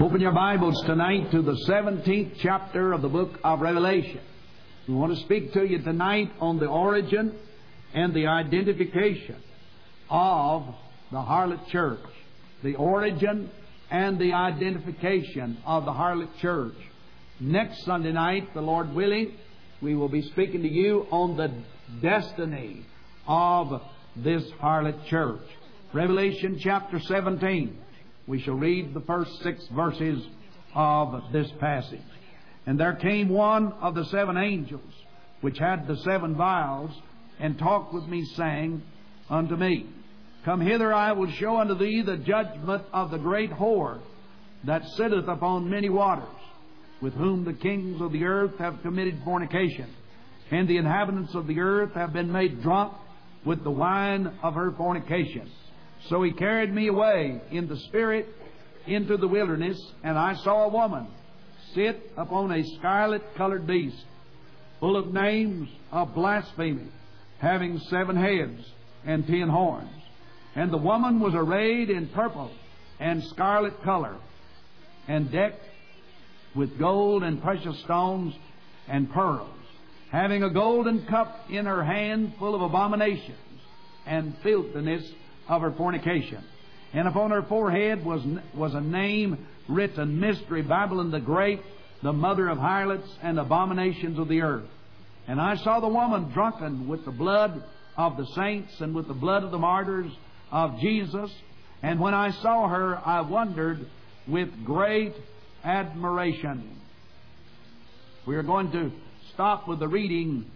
Open your Bibles tonight to the 17th chapter of the book of Revelation. We want to speak to you tonight on the origin and the identification of the harlot church. The origin and the identification of the harlot church. Next Sunday night, the Lord willing, we will be speaking to you on the destiny of this harlot church. Revelation chapter 17. We shall read the first 6 verses of this passage. And there came one of the 7 angels, which had the 7 vials, and talked with me, saying unto me, Come hither, I will show unto thee the judgment of the great whore that sitteth upon many waters, with whom the kings of the earth have committed fornication, and the inhabitants of the earth have been made drunk with the wine of her fornication. So he carried me away in the Spirit into the wilderness, and I saw a woman sit upon a scarlet-colored beast, full of names of blasphemy, having 7 heads and 10 horns. And the woman was arrayed in purple and scarlet color, and decked with gold and precious stones and pearls, having a golden cup in her hand full of abominations and filthiness of her fornication. And upon her forehead was a name written, Mystery, Babylon the Great, the mother of harlots and abominations of the earth. And I saw the woman drunken with the blood of the saints and with the blood of the martyrs of Jesus. And when I saw her, I wondered with great admiration. We are going to stop with the reading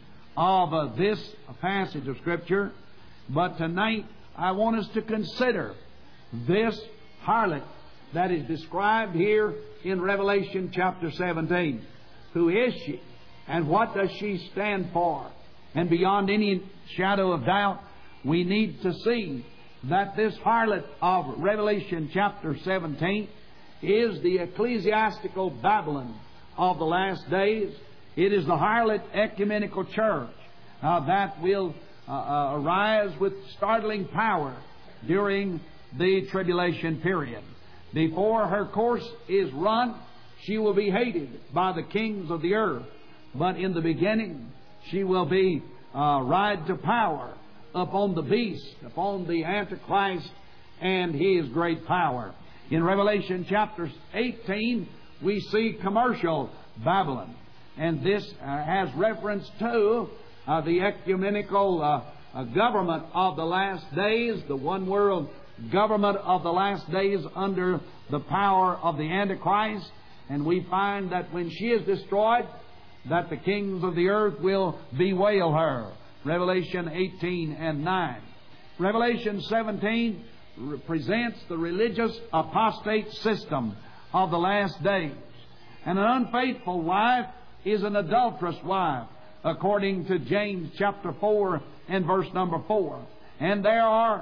of this passage of Scripture. But tonight, I want us to consider this harlot that is described here in Revelation chapter 17. Who is she? And what does she stand for? And beyond any shadow of doubt, we need to see that this harlot of Revelation chapter 17 is the ecclesiastical Babylon of the last days. It is the harlot ecumenical church that will arise with startling power during the tribulation period. Before her course is run, she will be hated by the kings of the earth. But in the beginning, she will be ride to power upon the beast, upon the Antichrist and his great power. In Revelation chapter 18, we see commercial Babylon. And this has reference to the ecumenical government of the last days, the one world government of the last days under the power of the Antichrist. And we find that when she is destroyed, that the kings of the earth will bewail her. Revelation 18 and 9. Revelation 17 represents the religious apostate system of the last days. And an unfaithful wife is an adulterous wife, according to James chapter 4 and verse number 4. And there are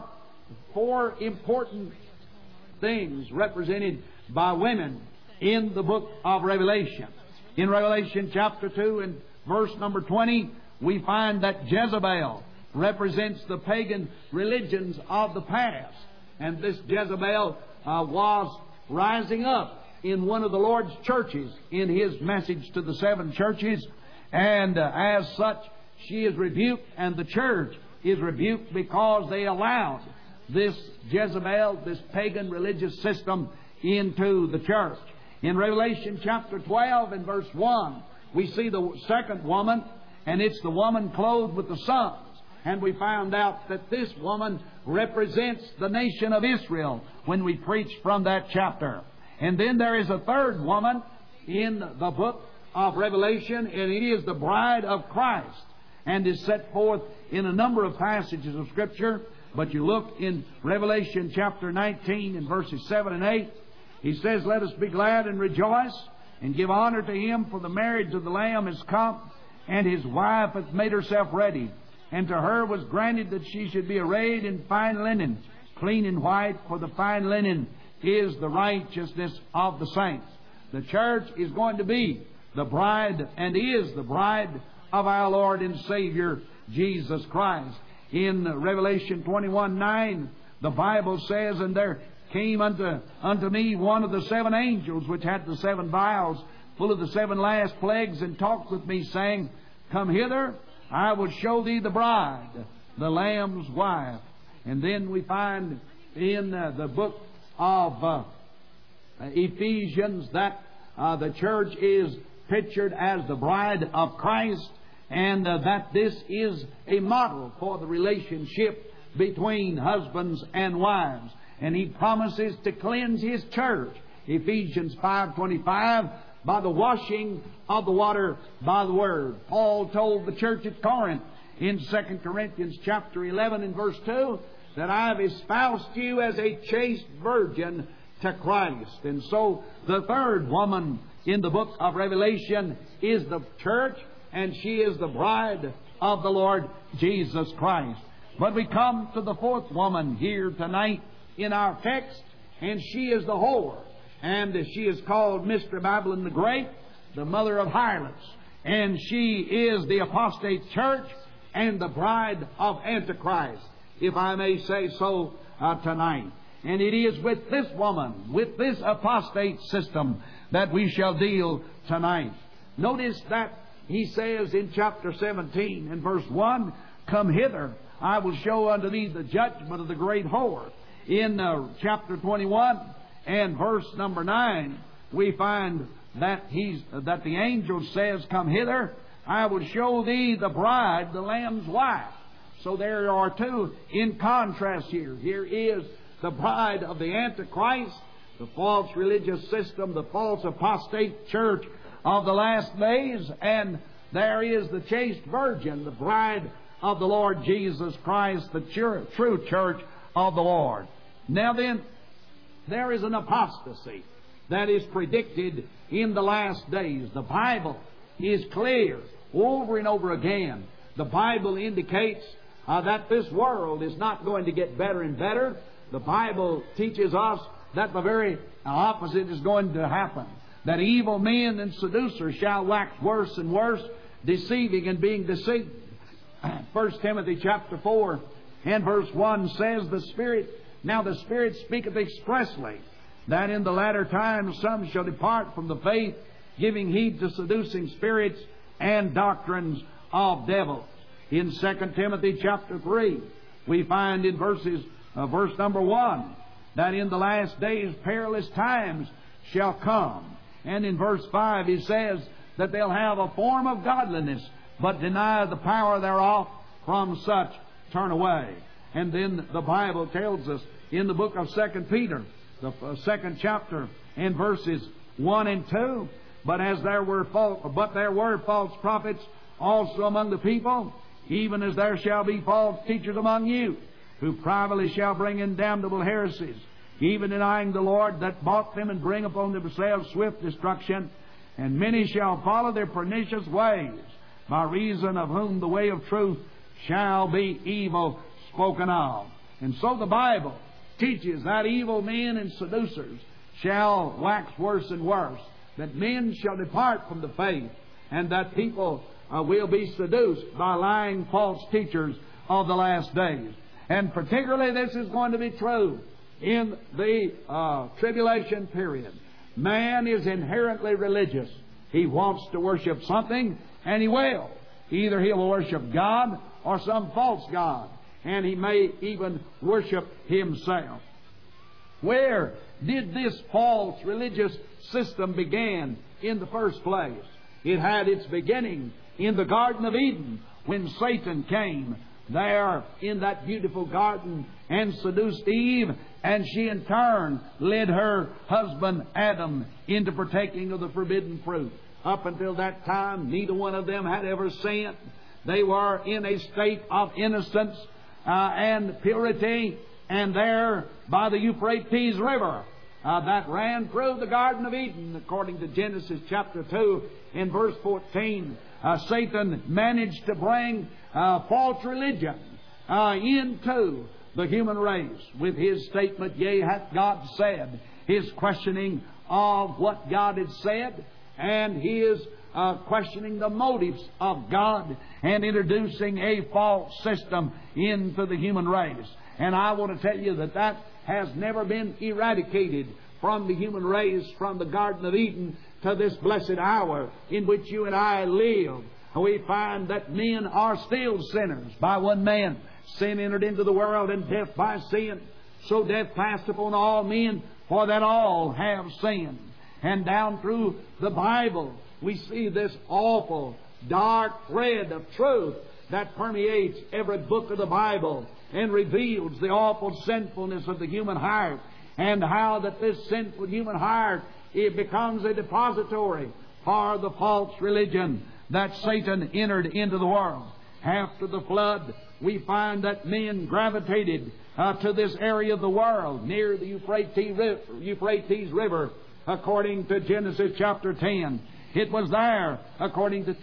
4 important things represented by women in the book of Revelation. In Revelation chapter 2 and verse number 20, we find that Jezebel represents the pagan religions of the past. And this Jezebel was rising up in one of the Lord's churches in His message to the 7 churches. And as such, she is rebuked, and the church is rebuked because they allowed this Jezebel, this pagan religious system, into the church. In Revelation chapter 12 and verse 1, we see the second woman, and it's the woman clothed with the suns. And we found out that this woman represents the nation of Israel when we preached from that chapter. And then there is a third woman in the book of Revelation, and it is the bride of Christ, and is set forth in a number of passages of Scripture. But you look in Revelation chapter 19 and verses 7 and 8, he says, Let us be glad and rejoice, and give honor to Him, for the marriage of the Lamb is come, and His wife hath made herself ready. And to her was granted that she should be arrayed in fine linen, clean and white, for the fine linen is the righteousness of the saints. The church is going to be the bride, and is the bride of our Lord and Savior, Jesus Christ. In Revelation 21:9, the Bible says, And there came unto me one of the 7 angels, which had the 7 vials full of the 7 last plagues, and talked with me, saying, Come hither, I will show thee the bride, the Lamb's wife. And then we find in the book of Ephesians that the church is pictured as the bride of Christ, and that this is a model for the relationship between husbands and wives. And He promises to cleanse His church, Ephesians 5:25, by the washing of the water by the Word. Paul told the church at Corinth in 2 Corinthians chapter 11 and verse 2 that I have espoused you as a chaste virgin to Christ. And so the third woman in the book of Revelation is the church, and she is the bride of the Lord Jesus Christ. But we come to the fourth woman here tonight in our text, and she is the whore. And she is called Mystery Babylon the Great, the mother of harlots. And she is the apostate church and the bride of Antichrist, if I may say so tonight. And it is with this woman, with this apostate system, that we shall deal tonight. Notice that he says in chapter 17 and verse 1, Come hither, I will show unto thee the judgment of the great whore. In chapter 21 and verse number 9, we find that the angel says, Come hither, I will show thee the bride, the Lamb's wife. So there are two in contrast here. Here is the bride of the Antichrist, the false religious system, the false apostate church of the last days, and there is the chaste virgin, the bride of the Lord Jesus Christ, the true church of the Lord. Now then, there is an apostasy that is predicted in the last days. The Bible is clear over and over again. The Bible indicates that this world is not going to get better and better. The Bible teaches us that the very opposite is going to happen. That evil men and seducers shall wax worse and worse, deceiving and being deceived. 1 Timothy chapter 4 and verse 1 says, Now the Spirit speaketh expressly, that in the latter times some shall depart from the faith, giving heed to seducing spirits and doctrines of devils. In 2 Timothy chapter 3, we find in verse number 1, that in the last days perilous times shall come. And in verse 5 he says that they'll have a form of godliness, but deny the power thereof, from such turn away. And then the Bible tells us in the book of 2 Peter, the 2nd chapter, and verses 1 and 2, But there were false prophets also among the people, even as there shall be false teachers among you, who privately shall bring in damnable heresies, even denying the Lord that bought them, and bring upon themselves swift destruction. And many shall follow their pernicious ways, by reason of whom the way of truth shall be evil spoken of. And so the Bible teaches that evil men and seducers shall wax worse and worse, that men shall depart from the faith, and that people will be seduced by lying false teachers of the last days. And particularly this is going to be true in the tribulation period. Man is inherently religious. He wants to worship something, and he will. Either he'll worship God or some false god, and he may even worship himself. Where did this false religious system begin in the first place? It had its beginning in the Garden of Eden, when Satan came there in that beautiful garden and seduced Eve, and she in turn led her husband Adam into partaking of the forbidden fruit. Up until that time, neither one of them had ever sinned. They were in a state of innocence and purity, and there by the Euphrates River that ran through the Garden of Eden, according to Genesis chapter 2 and verse 14, Satan managed to bring false religion into the human race with his statement, Yea, hath God said, his questioning of what God had said, and his questioning the motives of God, and introducing a false system into the human race. And I want to tell you that that has never been eradicated from the human race, from the Garden of Eden to this blessed hour in which you and I live. We find that men are still sinners. By one man sin entered into the world, and death by sin. So death passed upon all men, for that all have sinned. And down through the Bible, we see this awful, dark thread of truth that permeates every book of the Bible and reveals the awful sinfulness of the human heart, and how that this sinful human heart, it becomes a depository for the false religion that Satan entered into the world. After the flood, we find that men gravitated to this area of the world near the Euphrates River, according to Genesis chapter 10. It was there, according to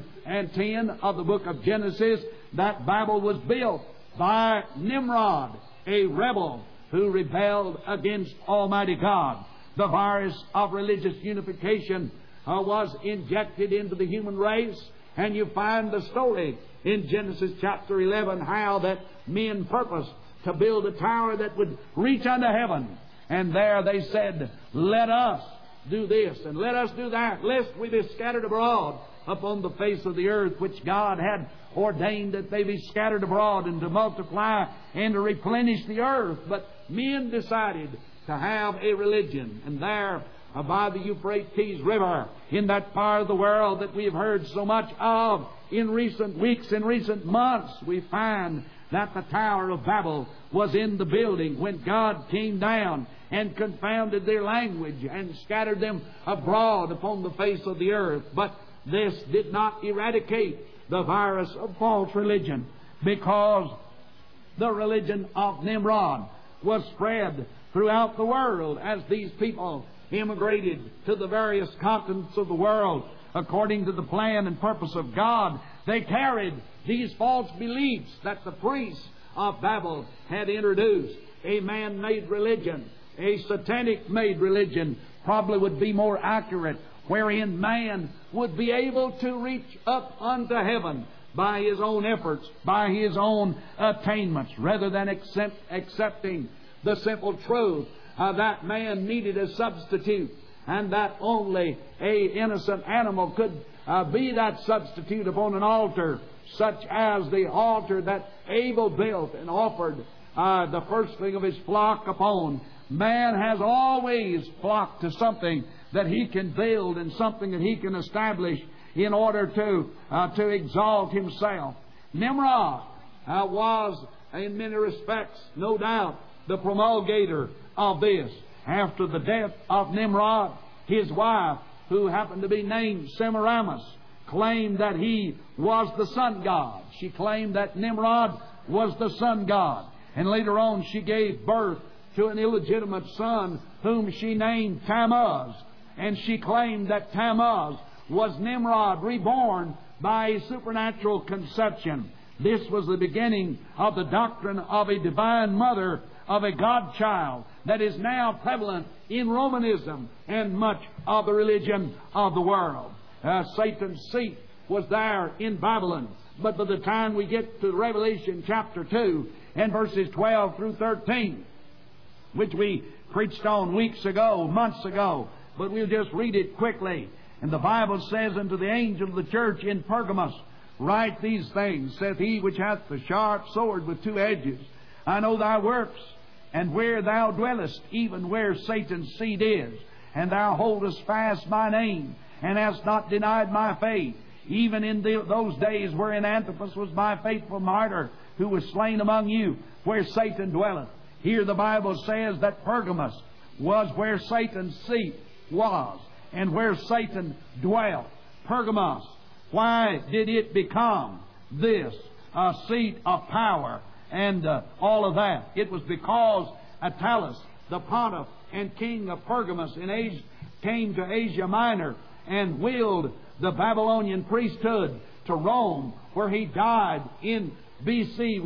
10:10 of the book of Genesis, that Babel was built by Nimrod, a rebel who rebelled against Almighty God. The virus of religious unification was injected into the human race, and you find the story in Genesis chapter 11, how that men purposed to build a tower that would reach unto heaven. And there they said, let us do this and let us do that, lest we be scattered abroad upon the face of the earth, which God had ordained that they be scattered abroad and to multiply and to replenish the earth. But men decided to have a religion, and there by the Euphrates River, in that part of the world that we have heard so much of in recent weeks, in recent months, we find that the Tower of Babel was in the building when God came down and confounded their language and scattered them abroad upon the face of the earth. But this did not eradicate the virus of false religion, because the religion of Nimrod was spread throughout the world as these people immigrated to the various continents of the world according to the plan and purpose of God. They carried these false beliefs that the priests of Babel had introduced. A man-made religion, a satanic-made religion probably would be more accurate, wherein man would be able to reach up unto heaven by his own efforts, by his own attainments, rather than accepting the simple truth that man needed a substitute, and that only a innocent animal could be that substitute upon an altar, such as the altar that Abel built and offered the firstling of his flock upon. Man has always flocked to something that he can build and something that he can establish in order to exalt himself. Nimrod was, in many respects, no doubt, the promulgator of this. After the death of Nimrod, his wife, who happened to be named Semiramis, claimed that he was the sun god. She claimed that Nimrod was the sun god. And later on she gave birth to an illegitimate son whom she named Tammuz. And she claimed that Tammuz was Nimrod reborn by a supernatural conception. This was the beginning of the doctrine of a divine mother, of a God-child, that is now prevalent in Romanism and much of the religion of the world. Satan's seat was there in Babylon. But by the time we get to Revelation chapter 2 and verses 12 through 13, which we preached on weeks ago, months ago, but we'll just read it quickly. And the Bible says, unto the angel of the church in Pergamos, write these things, saith he which hath the sharp sword with two edges. I know thy works, and where thou dwellest, even where Satan's seat is. And thou holdest fast my name, and hast not denied my faith, even in those days wherein Antipas was my faithful martyr, who was slain among you, where Satan dwelleth. Here the Bible says that Pergamos was where Satan's seat was, and where Satan dwelt. Pergamos, why did it become this seat of power and all of that? It was because Attalus, the pontiff and king of Pergamos in Asia, came to Asia Minor and willed the Babylonian priesthood to Rome, where he died in BC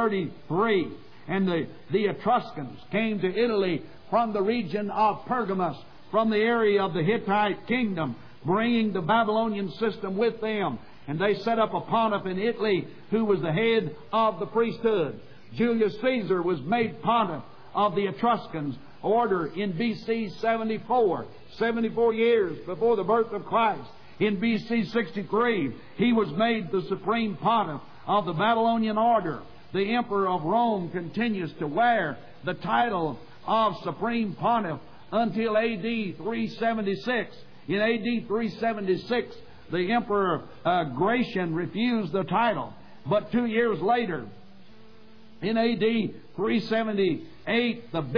133. And the Etruscans came to Italy from the region of Pergamos, from the area of the Hittite kingdom, bringing the Babylonian system with them. And they set up a pontiff in Italy who was the head of the priesthood. Julius Caesar was made pontiff of the Etruscans order in B.C. 74, 74 years before the birth of Christ. In B.C. 63, he was made the supreme pontiff of the Babylonian order. The Emperor of Rome continues to wear the title of supreme pontiff until A.D. 376. In A.D. 376, the Emperor Gratian refused the title. But 2 years later, in A.D. 378, the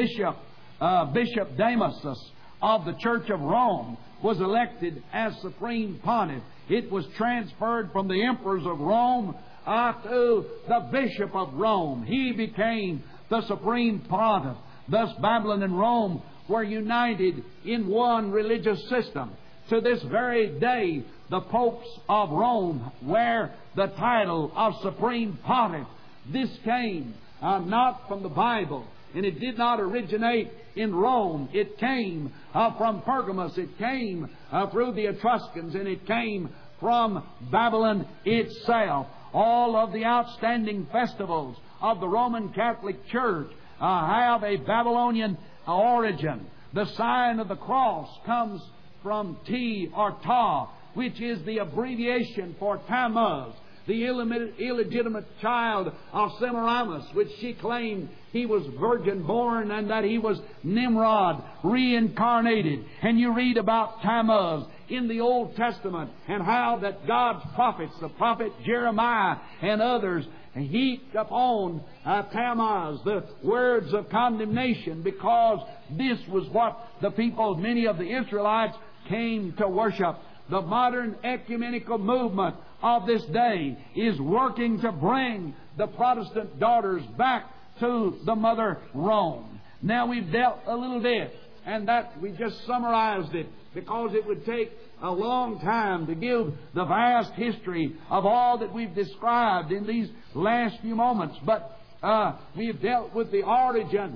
Bishop Damasus of the Church of Rome was elected as supreme pontiff. It was transferred from the emperors of Rome to the Bishop of Rome. He became the supreme pontiff. Thus Babylon and Rome were united in one religious system. To this very day, the popes of Rome wear the title of supreme pontiff. This came not from the Bible, and it did not originate in Rome. It came from Pergamos. It came through the Etruscans, and it came from Babylon itself. All of the outstanding festivals of the Roman Catholic Church have a Babylonian origin. The sign of the cross comes from T or Ta, which is the abbreviation for Tammuz, the illegitimate child of Semiramis, which she claimed he was virgin born and that he was Nimrod reincarnated. And you read about Tammuz in the Old Testament and how that God's prophets, the prophet Jeremiah and others, heaped upon Tammuz the words of condemnation, because this was what the people, many of the Israelites, came to worship. The modern ecumenical movement of this day is working to bring the Protestant daughters back to the mother Rome. Now, we've dealt a little bit, and that we just summarized it because it would take a long time to give the vast history of all that we've described in these last few moments. But we've dealt with the origin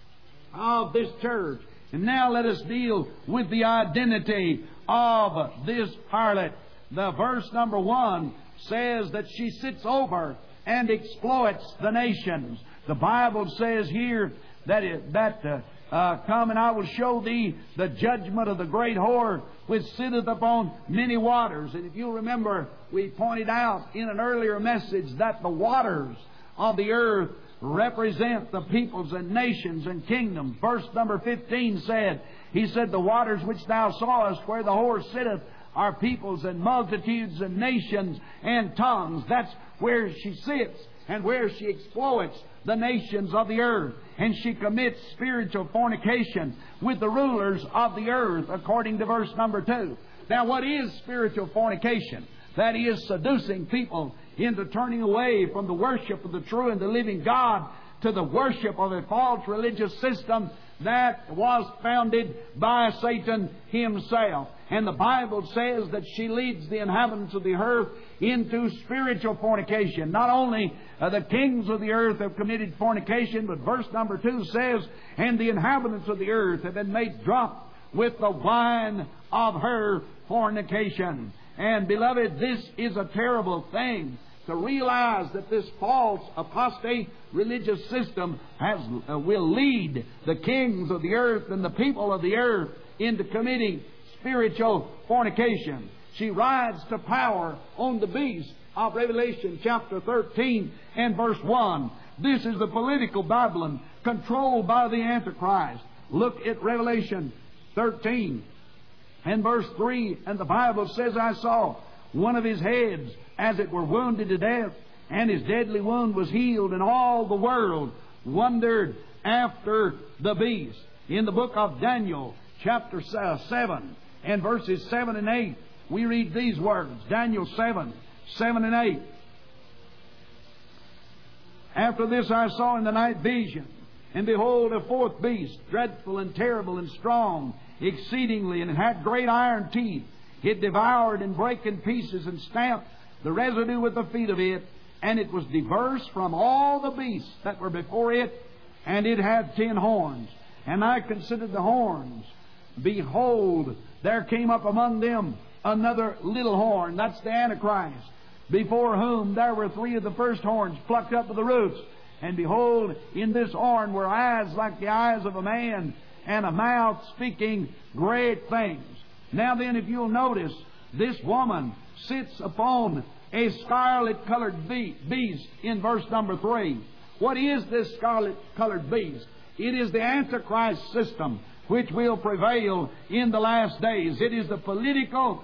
of this church. And now let us deal with the identity of this harlot. The verse number 1 says that she sits over and exploits the nations. The Bible says here that come and I will show thee the judgment of the great whore which sitteth upon many waters. And if you remember, we pointed out in an earlier message that the waters of the earth represent the peoples and nations and kingdoms. Verse number 15 said, he said, the waters which thou sawest where the whore sitteth are peoples and multitudes and nations and tongues. That's where she sits and where she exploits the nations of the earth. And she commits spiritual fornication with the rulers of the earth, according to verse number 2. Now, what is spiritual fornication? That is seducing people into turning away from the worship of the true and the living God to the worship of a false religious system that was founded by Satan himself. And the Bible says that she leads the inhabitants of the earth into spiritual fornication. Not only the kings of the earth have committed fornication, but verse number 2 says, and the inhabitants of the earth have been made drunk with the wine of her fornication. And beloved, this is a terrible thing, to realize that this false apostate religious system will lead the kings of the earth and the people of the earth into committing spiritual fornication. She rides to power on the beast of Revelation chapter 13 and verse 1. This is the political Babylon controlled by the Antichrist. Look at Revelation 13 and verse 3, and the Bible says, I saw one of his heads as it were wounded to death, and his deadly wound was healed, and all the world wondered after the beast. In the book of Daniel, chapter 7, and verses 7 and 8, we read these words. Daniel 7, 7 and 8. After this I saw in the night vision, and behold, a fourth beast, dreadful and terrible and strong, exceedingly, and it had great iron teeth. It devoured and brake in pieces and stamped the residue with the feet of it, and it was diverse from all the beasts that were before it, and it had 10 horns. And I considered the horns. Behold, there came up among them another little horn. That's the Antichrist, before whom there were 3 of the first horns plucked up with the roots. And behold, in this horn were eyes like the eyes of a man, and a mouth speaking great things. Now then, if you'll notice, this woman sits upon a scarlet-colored beast in verse number 3. What is this scarlet-colored beast? It is the Antichrist system which will prevail in the last days. It is the political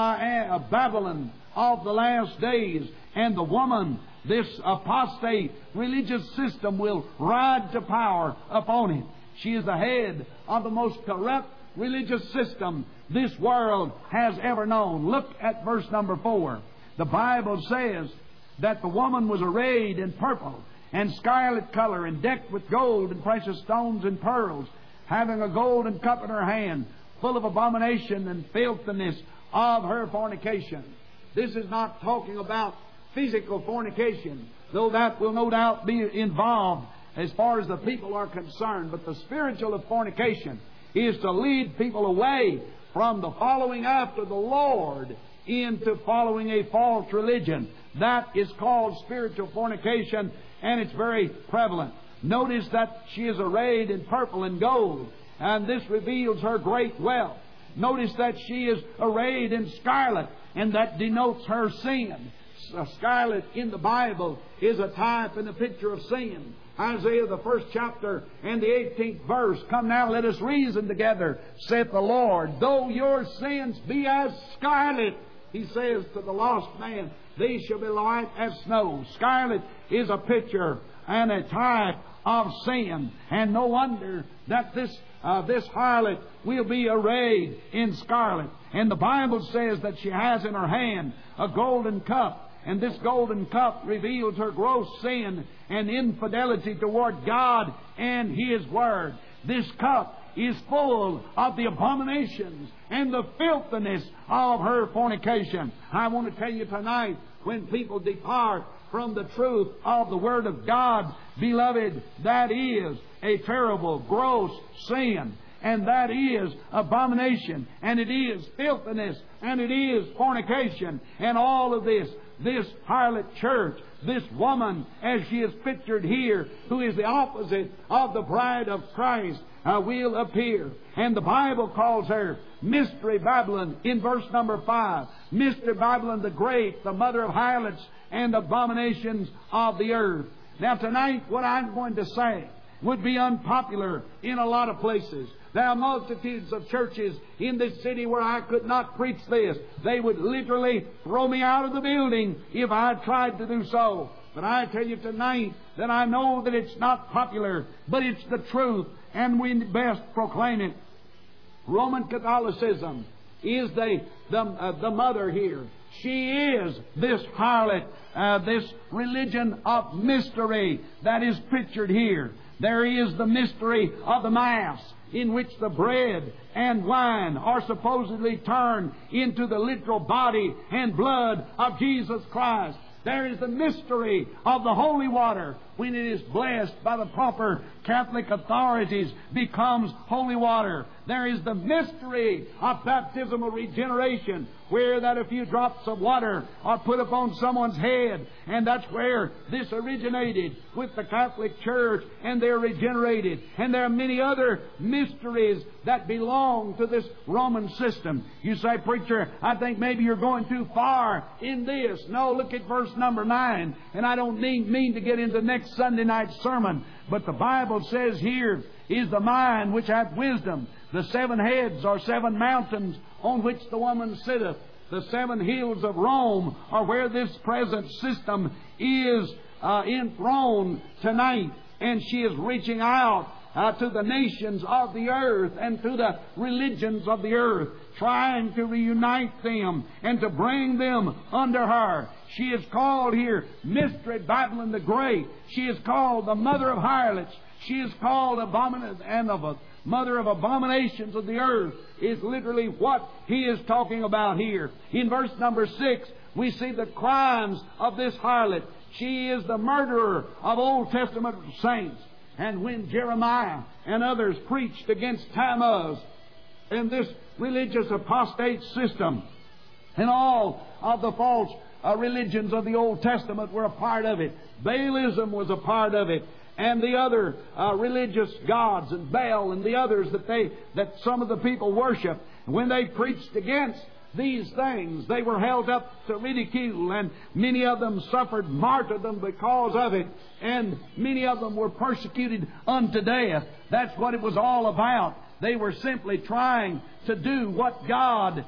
Babylon of the last days. And the woman, this apostate religious system, will ride to power upon it. She is the head of the most corrupt religious system this world has ever known. Look at verse number 4. The Bible says that the woman was arrayed in purple and scarlet color, and decked with gold and precious stones and pearls, having a golden cup in her hand, full of abomination and filthiness of her fornication. This is not talking about physical fornication, though that will no doubt be involved as far as the people are concerned. But the spiritual of fornication is to lead people away from the following after the Lord into following a false religion. That is called spiritual fornication, and it's very prevalent. Notice that she is arrayed in purple and gold, and this reveals her great wealth. Notice that she is arrayed in scarlet, and that denotes her sin. Scarlet in the Bible is a type and a picture of sin. Isaiah, the 1st chapter and the 18th verse. Come now, let us reason together, saith the Lord. Though your sins be as scarlet, He says to the lost man, they shall be white as snow. Scarlet is a picture and a type of sin. And no wonder that this harlot will be arrayed in scarlet. And the Bible says that she has in her hand a golden cup. And this golden cup reveals her gross sin and infidelity toward God and His Word. This cup is full of the abominations and the filthiness of her fornication. I want to tell you tonight, when people depart from the truth of the Word of God, beloved, that is a terrible, gross sin. And that is abomination, and it is filthiness, and it is fornication, and all of this. This harlot church, this woman, as she is pictured here, who is the opposite of the bride of Christ, will appear. And the Bible calls her Mystery Babylon in verse number 5. Mystery Babylon the Great, the mother of harlots and abominations of the earth. Now tonight, what I'm going to say would be unpopular in a lot of places. There are multitudes of churches in this city where I could not preach this. They would literally throw me out of the building if I tried to do so. But I tell you tonight that I know that it's not popular, but it's the truth, and we best proclaim it. Roman Catholicism is the mother here. She is this harlot, this religion of mystery that is pictured here. There is the mystery of the Mass, in which the bread and wine are supposedly turned into the literal body and blood of Jesus Christ. There is the mystery of the holy water, when it is blessed by the proper Catholic authorities, becomes holy water. There is the mystery of baptismal regeneration, where that a few drops of water are put upon someone's head, and that's where this originated with the Catholic Church, and they're regenerated. And there are many other mysteries that belong to this Roman system. You say, preacher, I think maybe you're going too far in this. No, look at verse number 9. And I don't mean to get into next Sunday night's sermon, but the Bible says here is the mind which hath wisdom. The 7 heads are 7 mountains on which the woman sitteth. The 7 hills of Rome are where this present system is enthroned tonight. And she is reaching out to the nations of the earth and to the religions of the earth, trying to reunite them and to bring them under her. She is called here Mystery Babylon the Great. She is called the mother of harlots. She is called mother of abominations of the earth, is literally what he is talking about here. In verse number 6, we see the crimes of this harlot. She is the murderer of Old Testament saints. And when Jeremiah and others preached against Tammuz and this religious apostate system and all of the false religions of the Old Testament were a part of it. Baalism was a part of it. And the other religious gods, and Baal and the others that some of the people worship. And when they preached against these things, they were held up to ridicule, and many of them suffered martyrdom because of it, and many of them were persecuted unto death. That's what it was all about. They were simply trying to do what God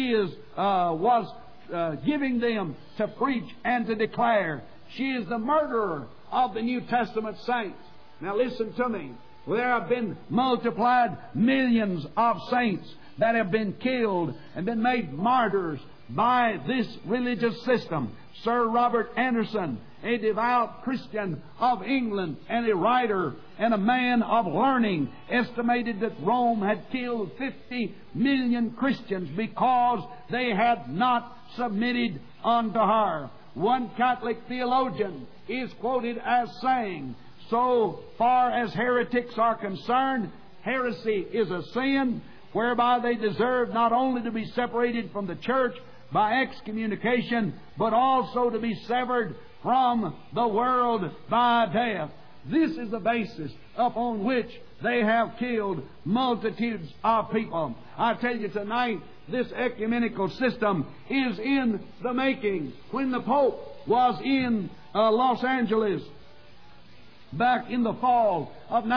was giving them to preach and to declare. She is the murderer of the New Testament saints. Now listen to me. There have been multiplied millions of saints that have been killed and been made martyrs by this religious system. Sir Robert Anderson, a devout Christian of England and a writer and a man of learning, estimated that Rome had killed 50 million Christians because they had not submitted unto her. One Catholic theologian is quoted as saying, so far as heretics are concerned, heresy is a sin whereby they deserve not only to be separated from the church by excommunication, but also to be severed from the world by death. This is the basis upon which they have killed multitudes of people. I tell you tonight, this ecumenical system is in the making. When the Pope was in Los Angeles back in the fall of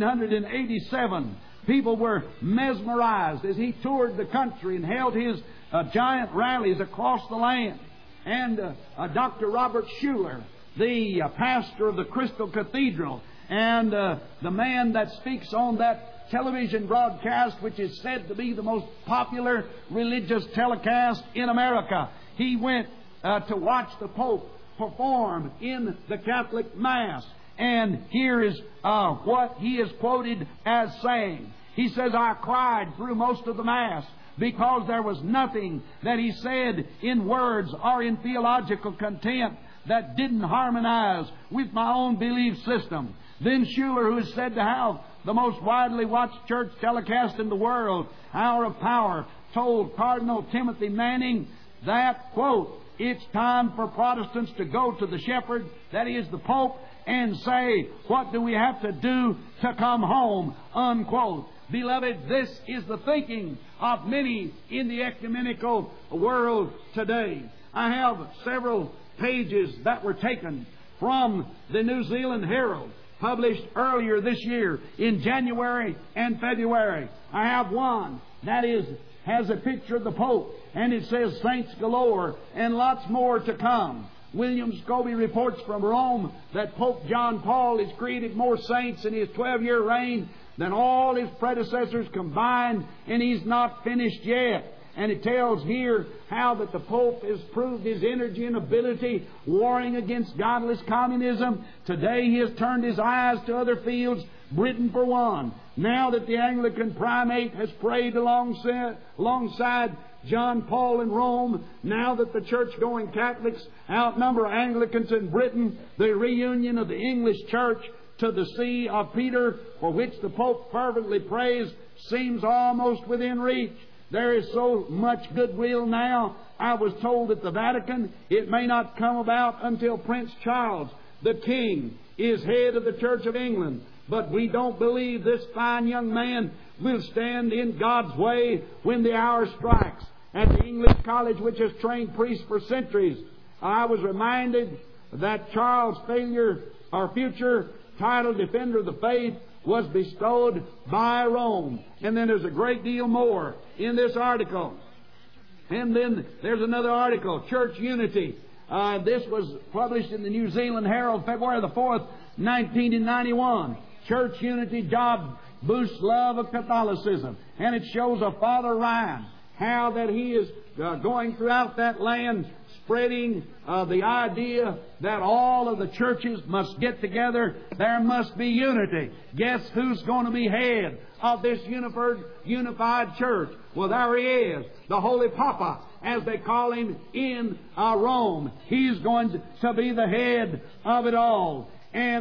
1987, people were mesmerized as he toured the country and held his giant rallies across the land. And Dr. Robert Schuller, the pastor of the Crystal Cathedral, and the man that speaks on that television broadcast, which is said to be the most popular religious telecast in America, he went to watch the Pope perform in the Catholic Mass. And here is what he is quoted as saying. He says, I cried through most of the Mass because there was nothing that he said in words or in theological content that didn't harmonize with my own belief system. Then Schuller, who is said to have the most widely watched church telecast in the world, Hour of Power, told Cardinal Timothy Manning that, quote, it's time for Protestants to go to the shepherd, that is the Pope, and say, what do we have to do to come home, unquote. Beloved, this is the thinking of many in the ecumenical world today. I have several pages that were taken from the New Zealand Herald, published earlier this year in January and February. I have one that has a picture of the Pope, and it says saints galore and lots more to come. William Scobie reports from Rome that Pope John Paul has created more saints in his 12-year reign than all his predecessors combined, and he's not finished yet. And it tells here how that the Pope has proved his energy and ability warring against godless communism. Today he has turned his eyes to other fields, Britain for one. Now that the Anglican primate has prayed alongside John Paul in Rome, now that the church-going Catholics outnumber Anglicans in Britain, the reunion of the English church to the See of Peter, for which the Pope fervently prays, seems almost within reach. There is so much goodwill now. I was told at the Vatican it may not come about until Prince Charles, the King, is head of the Church of England. But we don't believe this fine young man will stand in God's way when the hour strikes. At the English College, which has trained priests for centuries, I was reminded that Charles' future title Defender of the Faith was bestowed by Rome. And then there's a great deal more in this article. And then there's another article, Church Unity. This was published in the New Zealand Herald, February the 4th, 1991. Church Unity job boosts love of Catholicism. And it shows a Father Ryan, how that he is going throughout that land spreading the idea that all of the churches must get together. There must be unity. Guess who's going to be head of this unified church? Well, there he is, the Holy Papa, as they call him in Rome. He's going to be the head of it all. And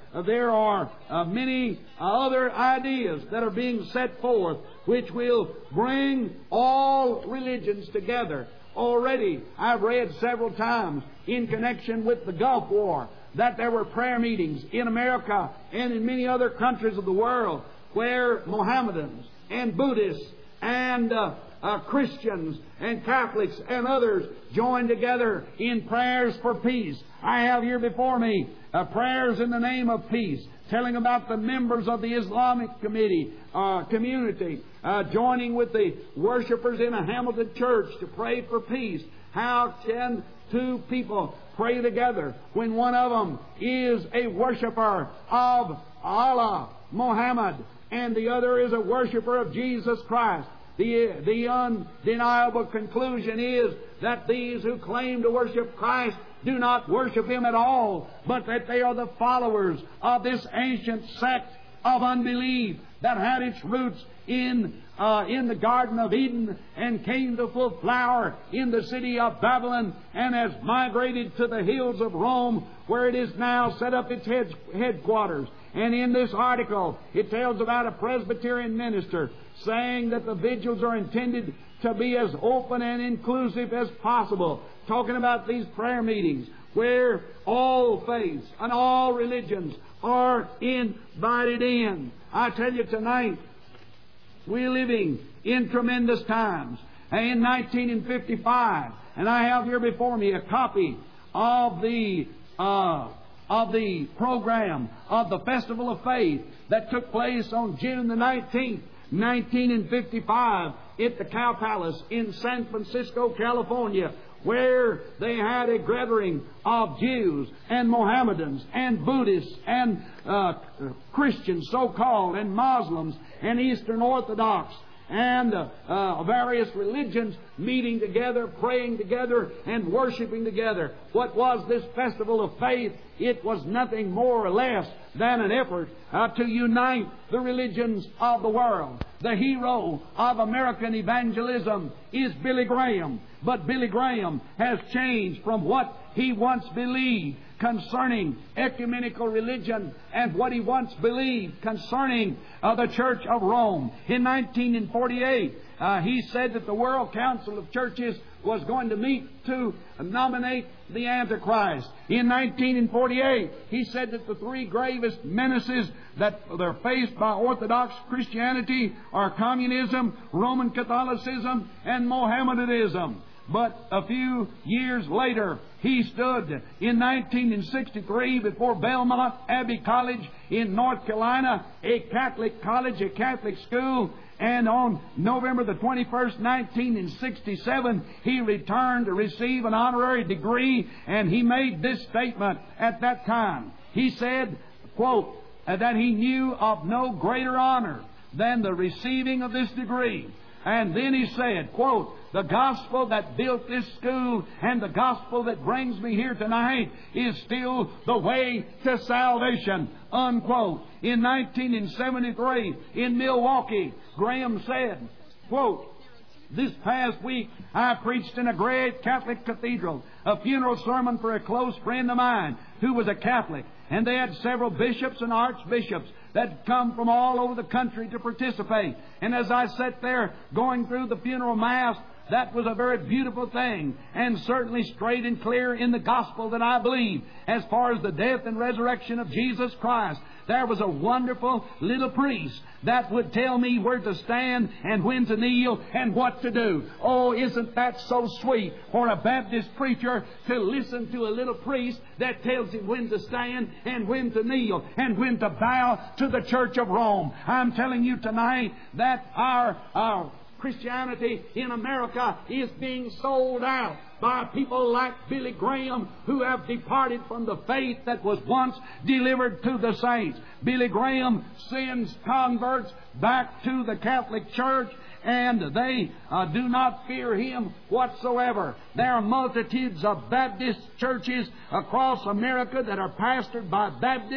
there are many other ideas that are being set forth which will bring all religions together. Already, I've read several times in connection with the Gulf War that there were prayer meetings in America and in many other countries of the world where Mohammedans and Buddhists and Christians and Catholics and others joined together in prayers for peace. I have here before me prayers in the name of peace, telling about the members of the Islamic community joining with the worshipers in a Hamilton church to pray for peace. How can two people pray together when one of them is a worshiper of Allah, Muhammad, and the other is a worshiper of Jesus Christ? The undeniable conclusion is that these who claim to worship Christ do not worship Him at all, but that they are the followers of this ancient sect of unbelief that had its roots in the Garden of Eden and came to full flower in the city of Babylon and has migrated to the hills of Rome, where it is now set up its headquarters. And in this article, it tells about a Presbyterian minister saying that the vigils are intended to be as open and inclusive as possible, talking about these prayer meetings where all faiths and all religions are invited in. I tell you tonight, we're living in tremendous times. In 1955, and I have here before me a copy of the program of the Festival of Faith that took place on June the 19th, 1955 at the Cow Palace in San Francisco, California, where they had a gathering of Jews and Mohammedans and Buddhists and Christians, so-called, and Muslims and Eastern Orthodox and various religions meeting together, praying together, and worshiping together. What was this Festival of Faith? It was nothing more or less than an effort to unite the religions of the world. The hero of American evangelism is Billy Graham. But Billy Graham has changed from what he once believed concerning ecumenical religion and what he once believed concerning the Church of Rome. In 1948, he said that the World Council of Churches was going to meet to nominate the Antichrist. In 1948, he said that the three gravest menaces that are faced by Orthodox Christianity are communism, Roman Catholicism, and Mohammedanism. But a few years later, he stood in 1963 before Belmont Abbey College in North Carolina, a Catholic college, a Catholic school, and on November the 21st, 1967, he returned to receive an honorary degree, and he made this statement at that time. He said, quote, that he knew of no greater honor than the receiving of this degree. And then he said, quote, the gospel that built this school and the gospel that brings me here tonight is still the way to salvation, unquote. In 1973, in Milwaukee, Graham said, quote, this past week I preached in a great Catholic cathedral a funeral sermon for a close friend of mine who was a Catholic. And they had several bishops and archbishops that had come from all over the country to participate. And as I sat there going through the funeral mass, that was a very beautiful thing, and certainly straight and clear in the gospel that I believe. As far as the death and resurrection of Jesus Christ, there was a wonderful little priest that would tell me where to stand and when to kneel and what to do. Oh, isn't that so sweet for a Baptist preacher to listen to a little priest that tells him when to stand and when to kneel and when to bow to the Church of Rome? I'm telling you tonight that our Christianity in America is being sold out by people like Billy Graham, who have departed from the faith that was once delivered to the saints. Billy Graham sends converts back to the Catholic Church, and they do not fear him whatsoever. There are multitudes of Baptist churches across America that are pastored by Baptists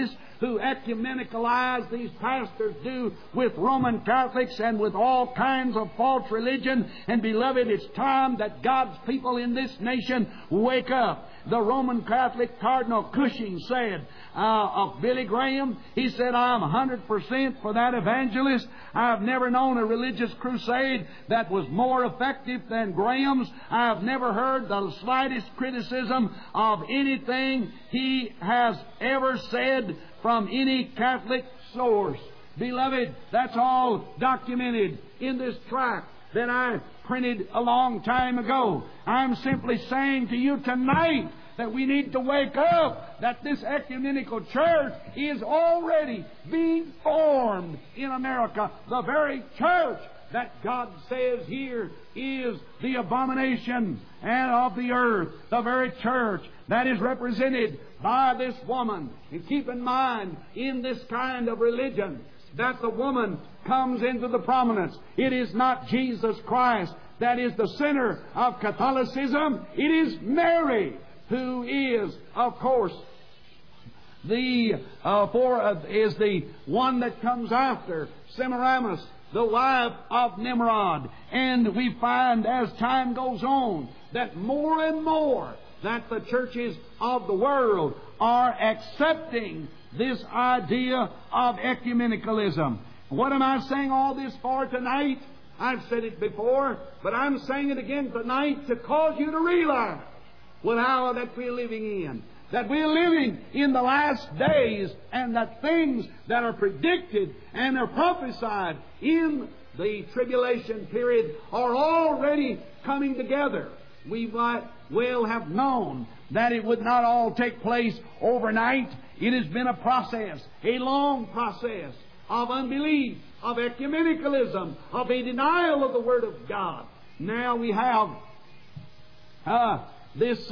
who ecumenicalize, these pastors do, with Roman Catholics and with all kinds of false religion. And beloved, it's time that God's people in this nation wake up. The Roman Catholic Cardinal Cushing said of Billy Graham, he said, "I'm 100% for that evangelist. I've never known a religious crusade that was more effective than Graham's. I've never heard the slightest criticism of anything he has ever said from any Catholic source." Beloved, that's all documented in this tract that I printed a long time ago. I'm simply saying to you tonight that we need to wake up, that this ecumenical church is already being formed in America. The very church that God says here is the abomination and of the earth. The very church that is represented by this woman. And keep in mind, in this kind of religion, that the woman comes into the prominence. It is not Jesus Christ that is the center of Catholicism. It is Mary, who is, of course, is the one that comes after Semiramis, the wife of Nimrod. And we find as time goes on that more and more that the churches of the world are accepting this idea of ecumenicalism. What am I saying all this for tonight? I've said it before, but I'm saying it again tonight to cause you to realize what hour that we're living in. That we're living in the last days, and that things that are predicted and are prophesied in the tribulation period are already coming together. We might well have known that it would not all take place overnight. It has been a process, a long process of unbelief, of ecumenicalism, of a denial of the Word of God. Now we have this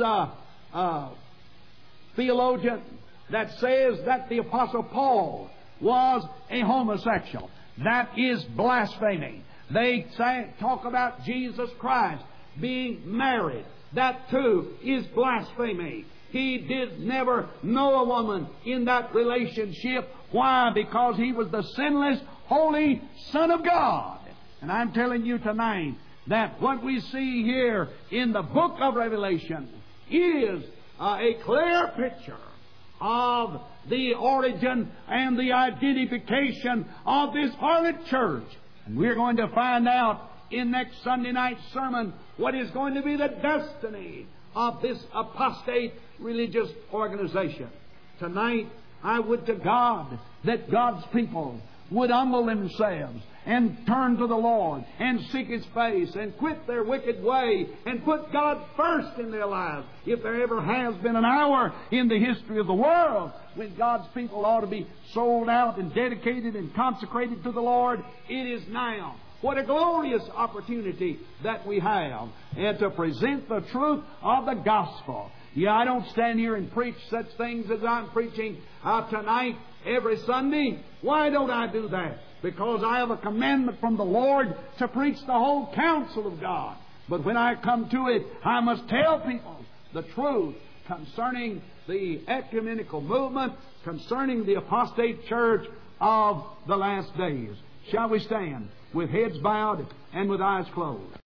theologian that says that the Apostle Paul was a homosexual. That is blasphemy. They talk about Jesus Christ being married. That too is blasphemy. He did never know a woman in that relationship. Why? Because he was the sinless, holy Son of God. And I'm telling you tonight that what we see here in the book of Revelation is a clear picture of the origin and the identification of this harlot church. And we're going to find out in next Sunday night's sermon what is going to be the destiny of this apostate religious organization. Tonight, I would to God that God's people would humble themselves and turn to the Lord and seek His face and quit their wicked way and put God first in their lives. If there ever has been an hour in the history of the world when God's people ought to be sold out and dedicated and consecrated to the Lord, it is now. What a glorious opportunity that we have, and to present the truth of the gospel. Yeah, I don't stand here and preach such things as I'm preaching tonight every Sunday. Why don't I do that? Because I have a commandment from the Lord to preach the whole counsel of God. But when I come to it, I must tell people the truth concerning the ecumenical movement, concerning the apostate church of the last days. Shall we stand with heads bowed and with eyes closed?